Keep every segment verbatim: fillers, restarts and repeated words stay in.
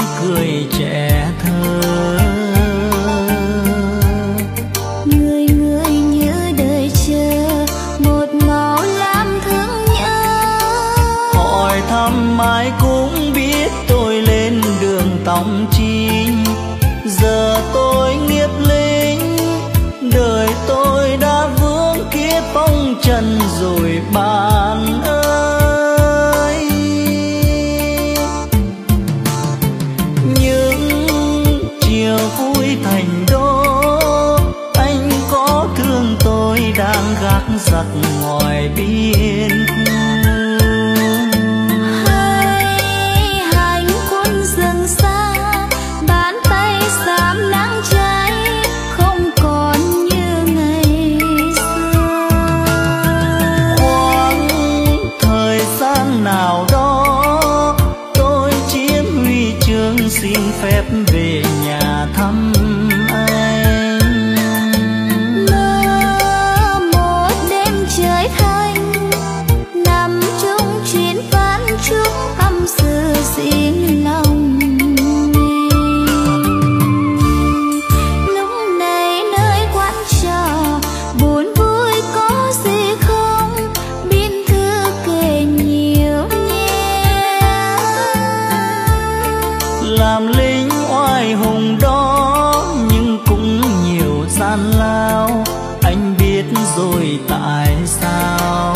cười trẻ thơ. Người người như đời chờ một màu lam thương nhớ. Hỏi thăm ai cũng biết tôi lên đường tòng chinh. Giờ tôi nghiệp lính, đời tôi đã vướng kiếp phong trần rồi bạn ơi. Những chiều vui thành đô, anh có thương tôi đang gác giặc ngoài biên cương. Hay hành quân rừng xa, bàn tay xám nắng cháy, không còn như ngày xưa. Khoảng thời gian nào đó tôi chiếm huy chương xin phép về nhà thăm anh. Mơ một đêm trời thanh, nằm chung chuyến ván chúc tâm sự riêng lòng. Lúc này nơi quán trò buồn vui có gì không, biên thư kể nhiều nhé. Làm lính oai hùng đó nhưng cũng nhiều gian lao, anh biết rồi tại sao.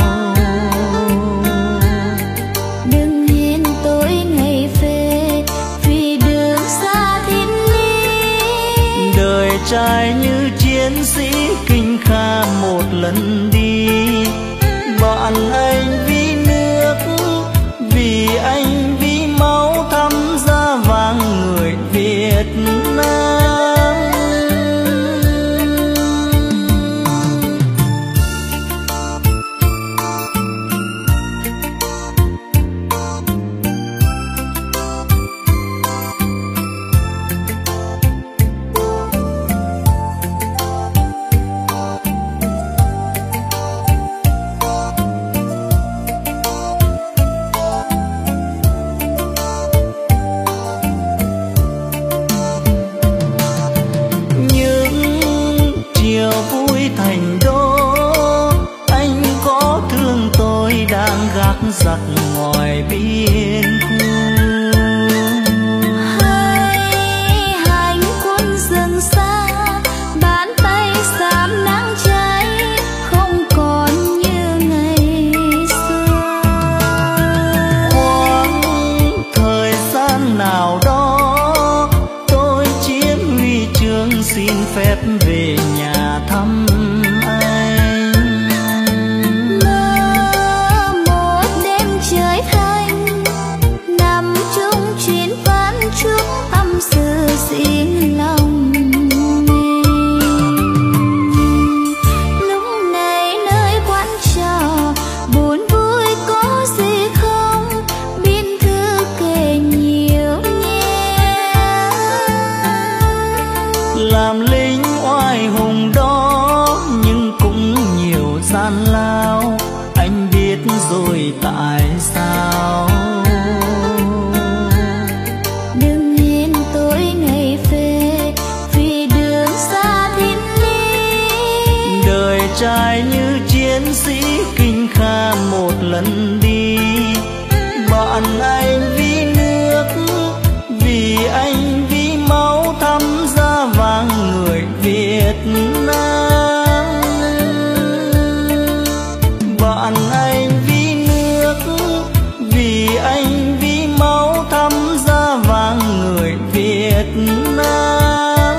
Đừng nhìn tôi ngày về vì đường xa thiên lý. Đời trai như chiến sĩ kinh kha một lần đi. Bạn anh vì nước, vì anh vì máu thắm da vàng người Việt Nam. Thành đô, anh có thương tôi đang gác giặc ngoài biên cương. Hay hành quân rừng xa, bàn tay xám nắng cháy, không còn như ngày xưa. Khoảng thời gian nào đó tôi chiếm huy chương xin phép về nhà thăm anh. Mơ một đêm trời thanh, nằm chung chuyến ván chúc tâm sự riêng lòng. Lúc này nơi quán trò buồn vui có gì không, biên thư kể nhiều nhé. Làm lính oai hùng đó nhưng cũng nhiều gian lao, anh biết rồi tại sao. Đừng nhìn tôi ngày về vì đường xa thiên lý. Đời trai như chiến sĩ kinh kha một lần đi. Bạn anh vì nước, vì anh vì máu thắm da vàng người Việt Nam. Bạn anh vì nước, vì anh vì máu thắm da vàng người Việt Nam.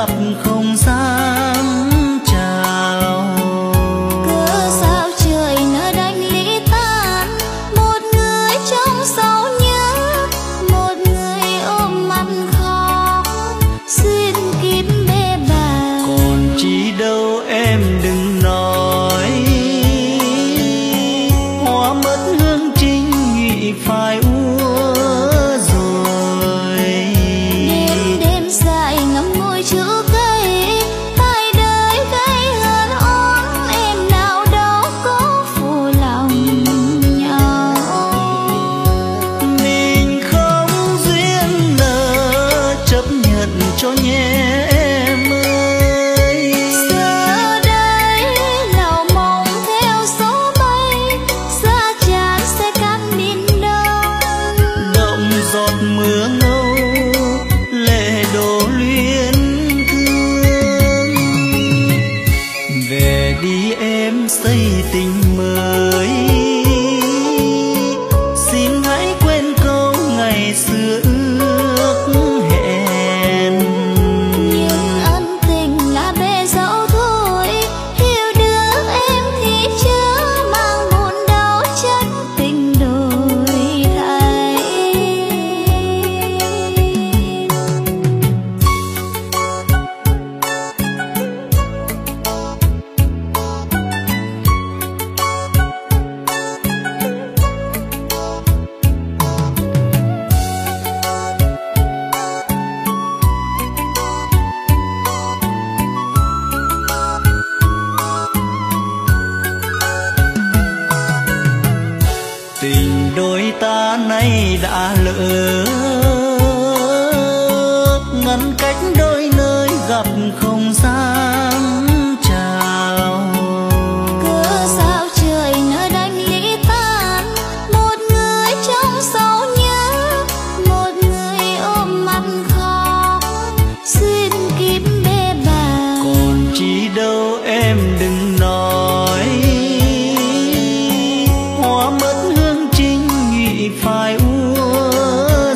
gặp không dám chào. Cớ sao trời nỡ đành ly tan, một người trong sầu nhớ, một người ôm mặt khóc xin kín bê bà. Còn chi đâu em đừng nói, hoa mất hương trinh nhụy phải úa rồi. Đêm đêm dài ngắm ngôi chữ cây, tại đời gây hờn oán, em nào đâu có phụ lòng nhau. Mình không duyên nợ, chấp nhận cho nhé em ơi. Giờ đây lầu mộng theo gió bay, xa chán sẽ cắt biển đông. Động giọt mưa ngâu, lệ đổ luyến thương. Về đi em xây tình mới, xin hãy quên câu ngày xưa ước hẹn. Nhưng ân tình là bề dẫu thôi, hiểu được em thì chớ mang buồn đau chất tình đổi thay. Tình đôi ta nay đã lỡ, ngăn cách đôi nơi gặp không dám chào. Cớ sao trời nỡ đành ly tan, một người trong sầu nhớ, một người ôm mặt khóc xin kín bê bà. Còn chi đâu em đừng nói, hoa mất hương trinh nhụy phải úa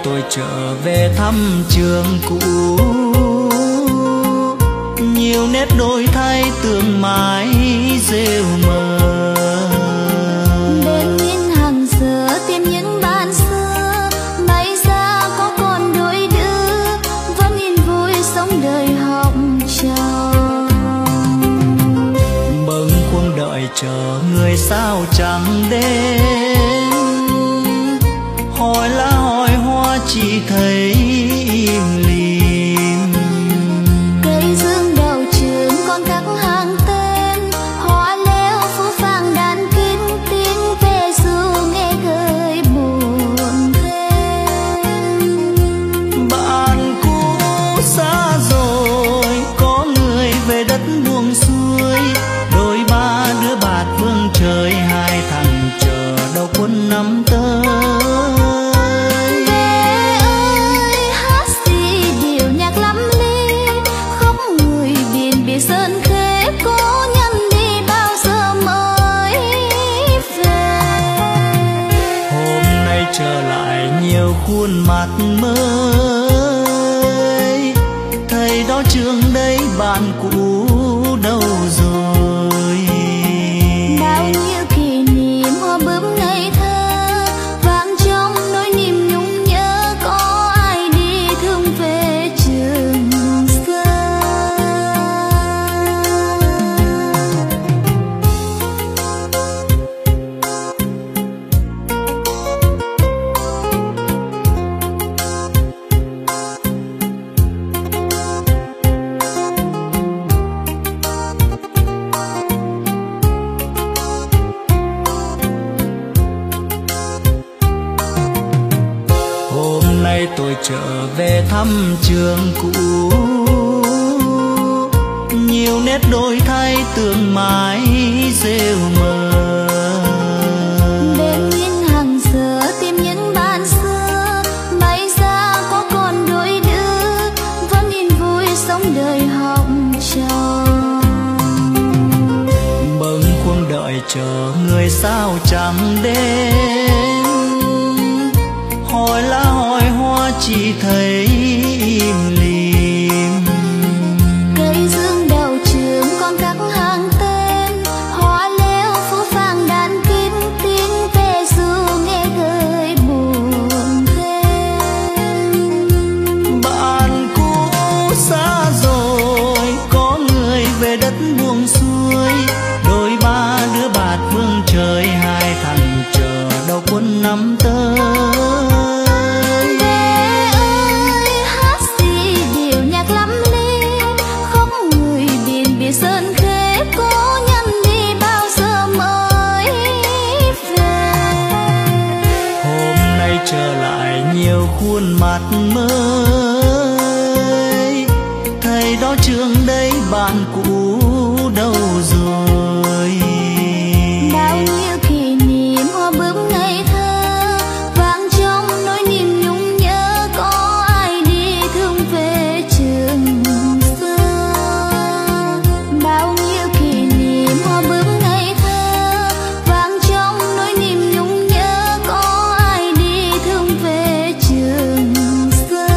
tôi trở về thăm trường cũ, nhiều nét đổi thay tương mãi rêu mờ. Bên nhìn hàng giờ tìm những bạn xưa, may ra có còn đôi đứa vẫn yên vui sống đời học trò. Bâng khuâng đợi chờ người sao chẳng đến, hỏi lá hỏi hoa chỉ thấy im lìm. Cây dương đầu trường còn các hàng tên, hoa leo phố phàng đàn kín tiếng về dù nghe gợi buồn thêm. Bạn cũ xa rồi, có người về đất buông xuôi, đôi ba đứa bạt vương trời, hai thằng chờ đâu quân năm tới. Sơn khế cố nhân đi bao giờ mới về. Hôm nay trở lại nhiều khuôn mặt mới, thầy đó trường đây bạn cũ đâu rồi. Bao nhiêu kỷ niệm hoa bướm ngây thơ, vang trong nỗi niềm nhung nhớ, có ai đi thương về trường xưa. Tôi trở về thăm trường cũ, nhiều nét đổi thay tương mãi rêu mờ. Bên nhìn hàng giờ tìm những bạn xưa, may ra có còn đôi đứa vẫn yên vui sống đời học trò. Bâng khuâng đợi chờ người sao chẳng đến, hỏi lá hỏi hoa chỉ thấy im lìm. Cây dương đầu trường còn các hàng tên, hoa leo phố phàng đàn kín tiếng về dù nghe gợi buồn thêm. Bạn cũ xa rồi, có người về đất buông xuôi, đôi ba đứa bạt vương trời, hai thằng chờ đâu quân năm tới. Sơn khế cố nhân đi bao giờ mới về. Hôm nay trở lại nhiều khuôn mặt mới, thầy đó trường đây bạn cũ đâu rồi. Bao nhiêu kỷ niệm hoa bướm ngây thơ, vang trong nỗi niềm nhung nhớ, có ai đi thương về trường xưa. Bao nhiêu kỷ niệm hoa bướm ngây thơ, vang trong nỗi niềm nhung nhớ, có ai đi thương về trường xưa.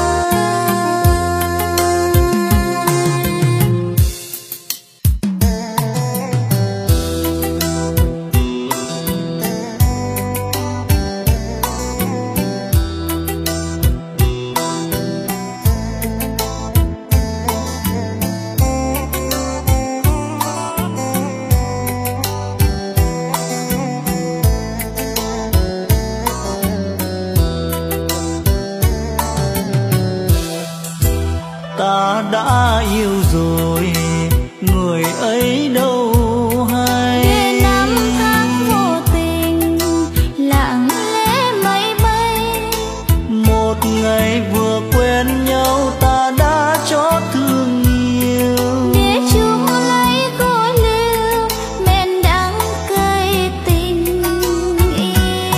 Ta đã yêu rồi, người ấy đâu hay. Để năm tháng vô tình lặng lẽ mây bay, một ngày vừa quen nhau ta đã chót thương nhiều. để chúng lấy khối lưu men đắng cay tình yêu.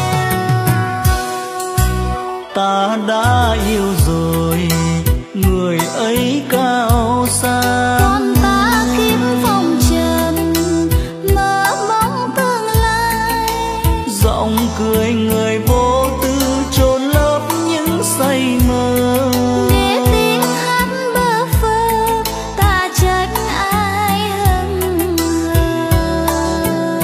Ta đã yêu rồi, người ấy cao xa, Còn ta kiếm phong trần mơ bóng tương lai. giọng cười người vô tư chôn lấp những say mơ. Nghe tiếng hát bơ vơ ta trách ai hững hờ.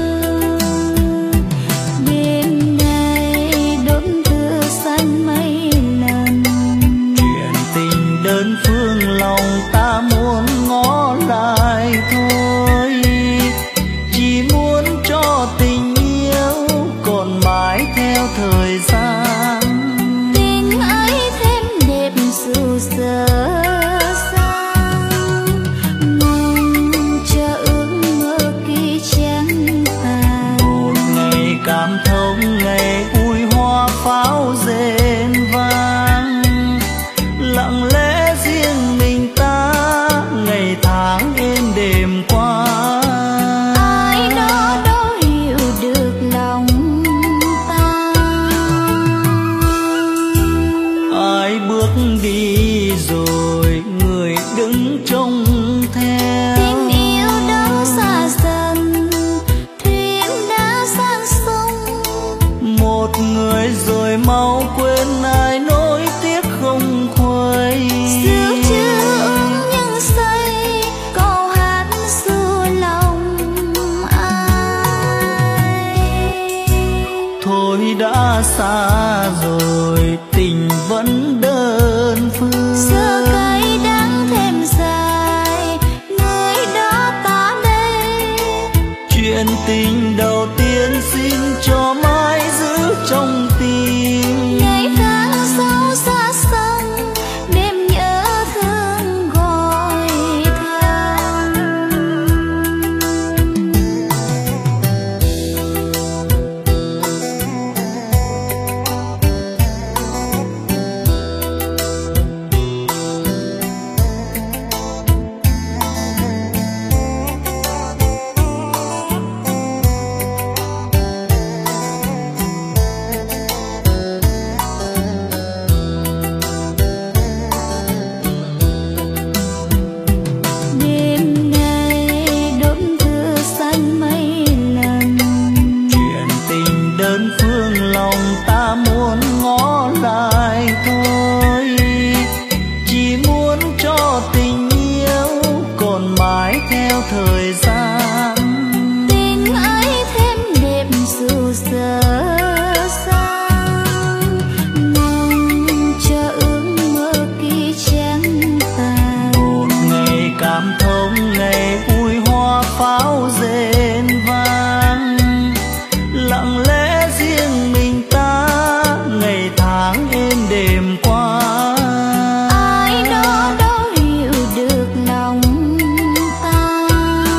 Đêm nay đốt thư xanh mấy lần, Chuyện tình đơn phương lòng ta muốn ngó lại thôi. Chỉ muốn cho tình yêu còn mãi theo thời gian. tình ấy thêm đẹp dù giờ sang. Mong chờ ước mơ khi chẳng tàn. Một ngày cảm thông, ngày vui hoa pháo rền vang. Lặng lẽ riêng mình ta, ngày tháng êm đềm qua. Ai đó đâu hiểu được lòng ta. Ai bước đi rồi người đứng trông theo. Tình yêu đã xa dần, thuyền đã sang sông. Một người rồi mau quên, ai nối tiếc không khuấy. Xưa chưa ước nhưng say, câu hát xưa lòng ai. Thôi đã xa rồi tình vẫn đơn phương. Giờ cay đắng thêm dài, người đó ta đây. Chuyện tình đầu tiên xin cho mãi giữ trong tim. Ngày tháng sâu xa xăm, đêm nhớ thương gọi thầm. Đêm nay đốt thư xanh mấy lần, Chuyện tình đơn phương lòng ta muốn ngó lại thôi. Chỉ muốn cho tình yêu còn mãi theo thời gian. tình ấy thêm đẹp dù giờ sang. Mong chờ ước mơ khi chẳng tàn. Một ngày cảm thông, ngày vui hoa pháo rền vang. Lặng lẽ riêng mình ta, ngày tháng êm đềm qua. Ai đó đâu hiểu được lòng ta.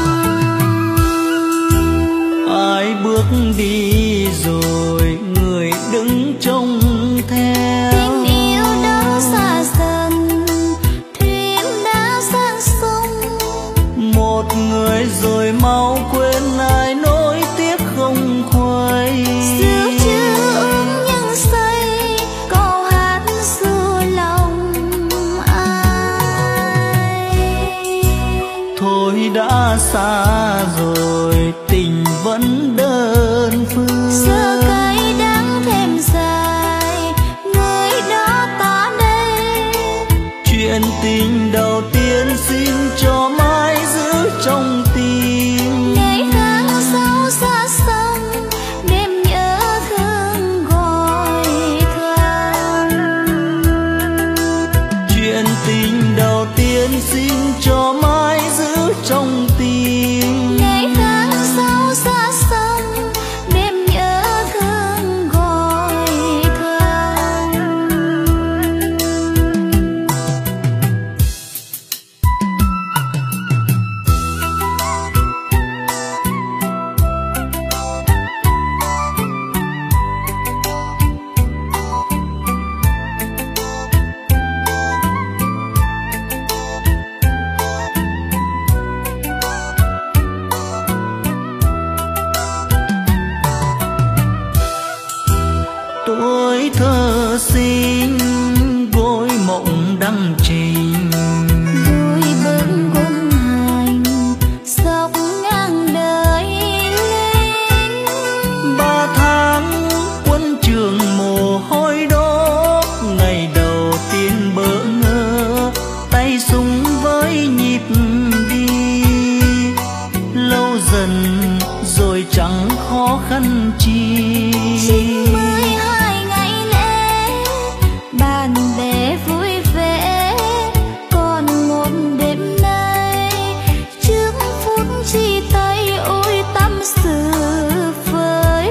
Ai bước đi rồi người đứng trông theo. Tình yêu đã xa dần, thuyền đã sang sông. Một người rồi mau quên, ai nối tiếc không khuấy. Xưa chưa ước nhưng say, câu hát xưa lòng ai. Thôi đã xa rồi tình vẫn đơn phương. Giờ cay đắng thêm dài, người đó ta đây. Chuyện tình đầu tiên xin cho mãi giữ trong tim. Ngày tháng sâu xa xăm, đêm nhớ thương gọi thầm. Chuyện tình đầu tiên xin cho mãi giữ trong tim. khó khăn chi. Chín mươi hai ngày lễ bạn bè vui vẻ, còn một đêm nay trước phút chia tay ôi tâm sự với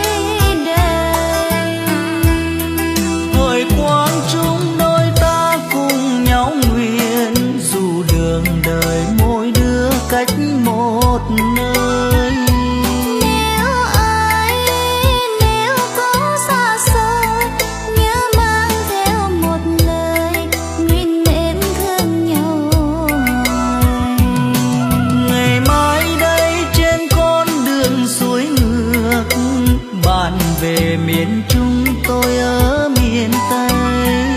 đời. Thời quang chúng đôi ta cùng nhau nguyện, dù đường đời mỗi đứa cách một nơi. Nếu ai nếu có xa xôi, nhớ mang theo một lời nguyện mến thương nhau hoài. Ngày mai đây trên con đường suối ngược, bạn về miền Trung tôi ở miền Tây.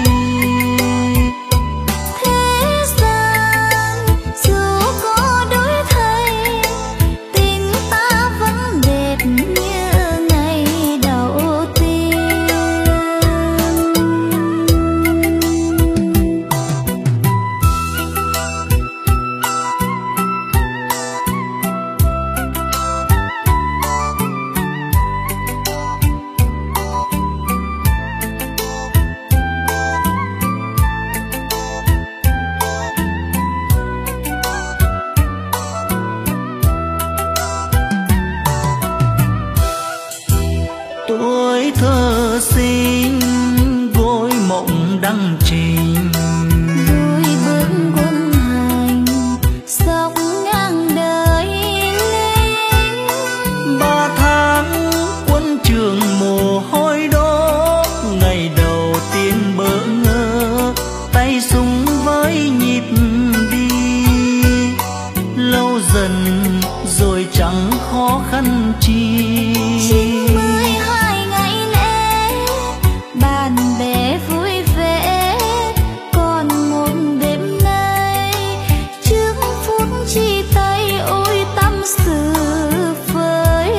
Thế gian dù có đổi thay, tình ta vẫn đẹp như ngày đầu tiên. Tuổi thơ xinh gối mộng đăng trình, Vui bước quân hành dọc ngang đời lính. ba tháng quân trường mồ hôi đốt, ngày đầu tiên bỡ ngỡ tay súng với nhịp đi. Lâu dần rồi chẳng khó khăn chi. Chín mươi hai ngày lễ bạn bè vui vẻ, còn một đêm nay trước phút chia tay ôi tâm sự với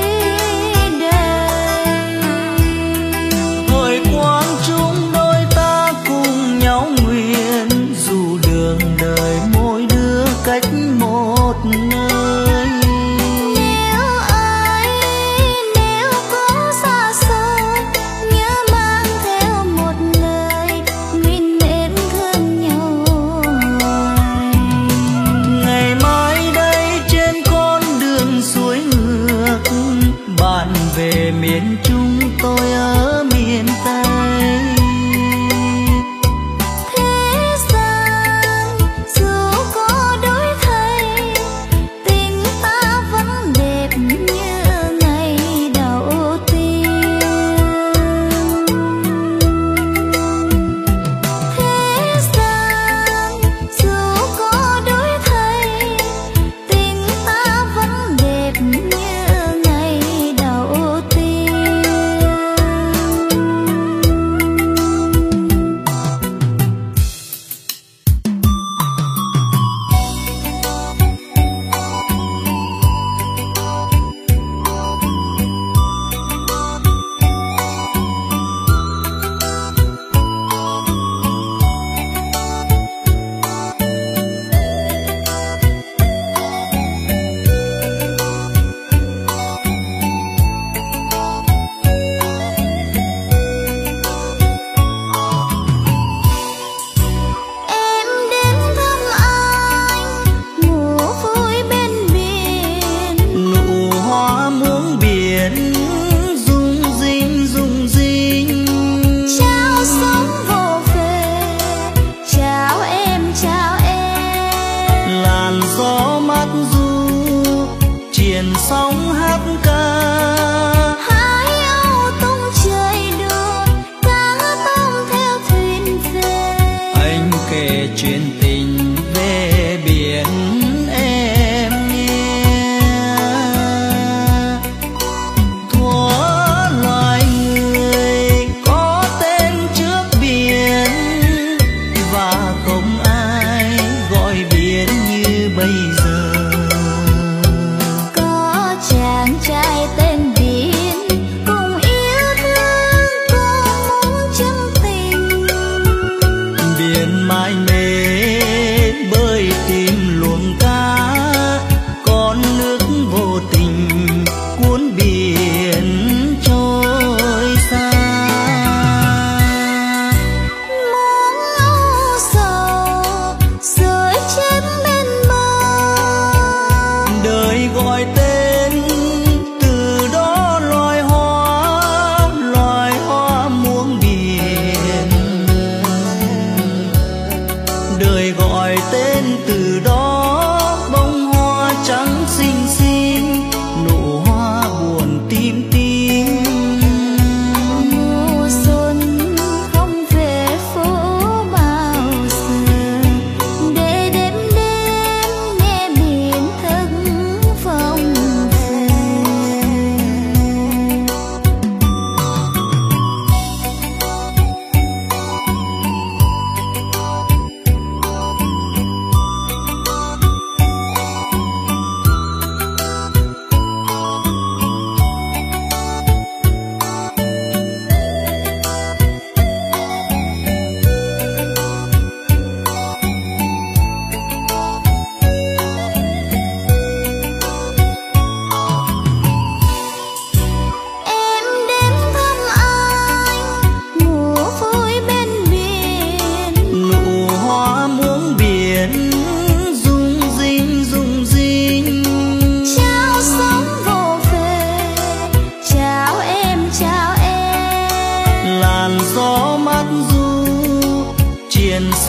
đời. Thời quang chúng đôi ta cùng nhau nguyện, dù đường đời mỗi đứa cách một nơi. Nếu ai nếu có xa xôi, nhớ mang theo một lời nguyện mến thương nhau hoài. Ngày mai đây trên con đường suối ngược, bạn về miền Trung tôi ở miền Tây. Thế gian dù có đổi thay, tình ta vẫn đẹp như ngày đầu tiên. Thế gian dù có đổi thay, tình ta vẫn đẹp như ngày đầu tiên.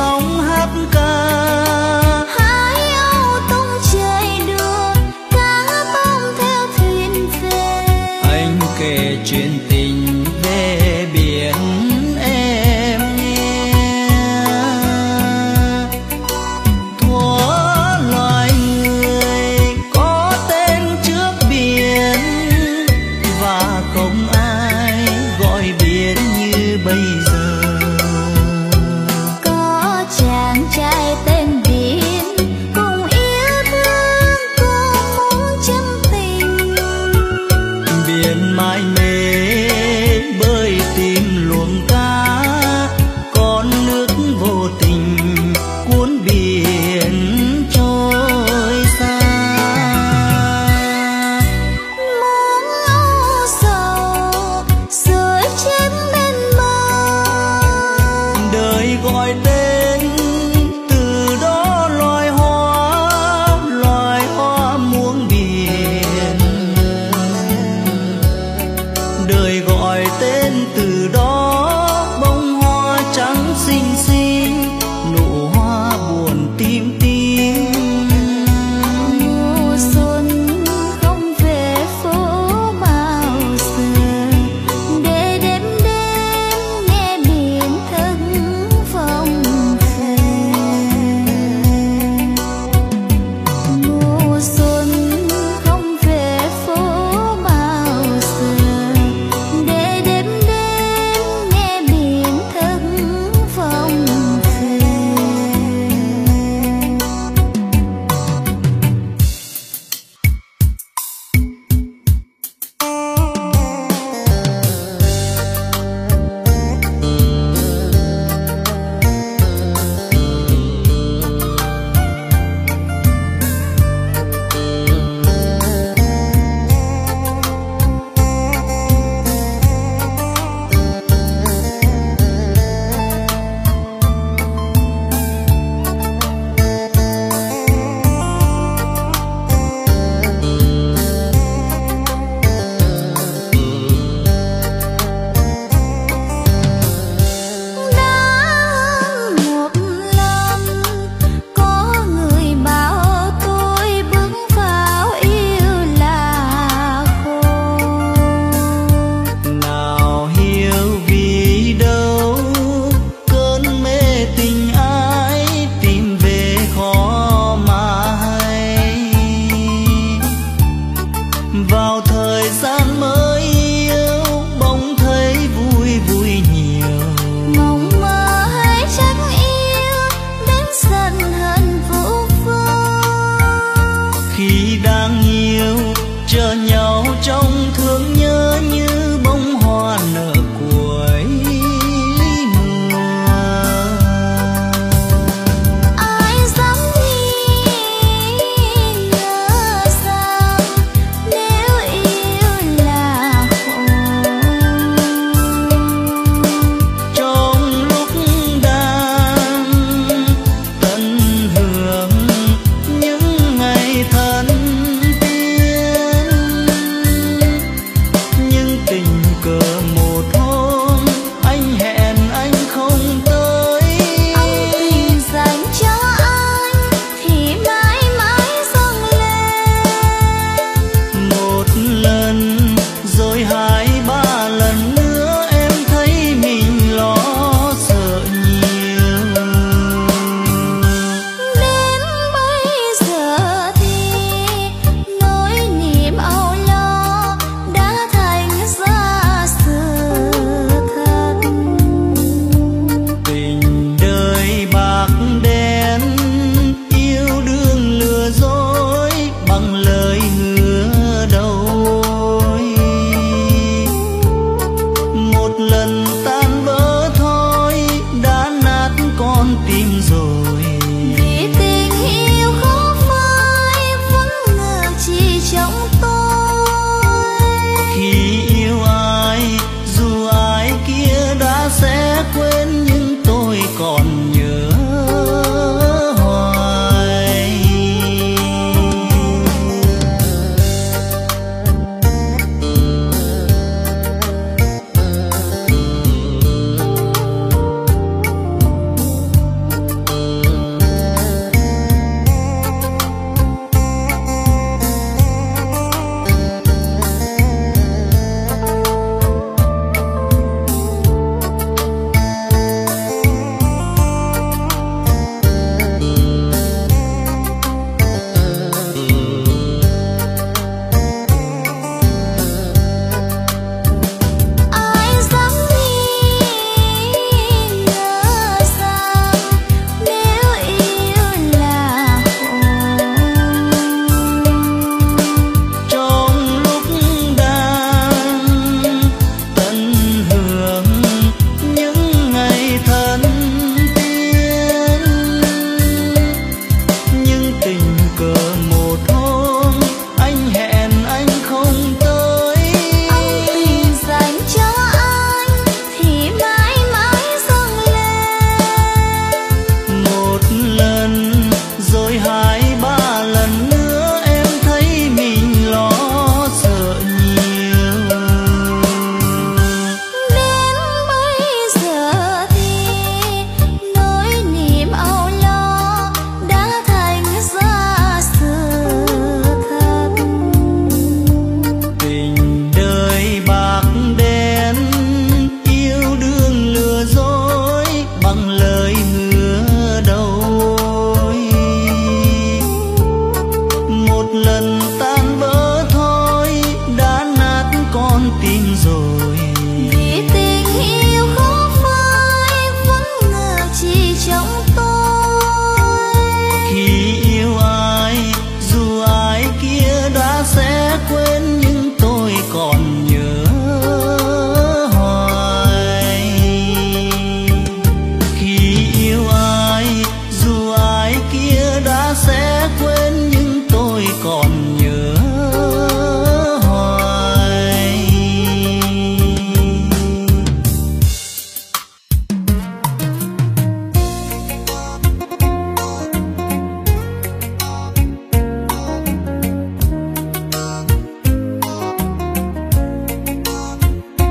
sóng hát ca. Hai âu tung trời đưa, cá bom theo thuyền về. Anh kể chuyện tình về biển em nghe. Thuở loài người có tên trước biển, và không ai gọi biển như bây giờ. Có chàng trai tên biển cùng yêu thương, cùng muốn chân tình. Biển mãi mê bơi tìm luồng cá, con nước vô tình cuốn biển trôi xa. Muốn âu sầu sưởi trên bên bờ, Đời gọi tên từ đó loài hoa, loài hoa muống biển. Đời gọi tên từ đó bông hoa trắng xinh xinh, nụ hoa buồn tim tim. mùa xuân không về phố bao giờ, để đêm đêm nghe biển thức phong phề. Mùa xuân không về phố bao giờ, để đêm đêm rồi. Vì tình yêu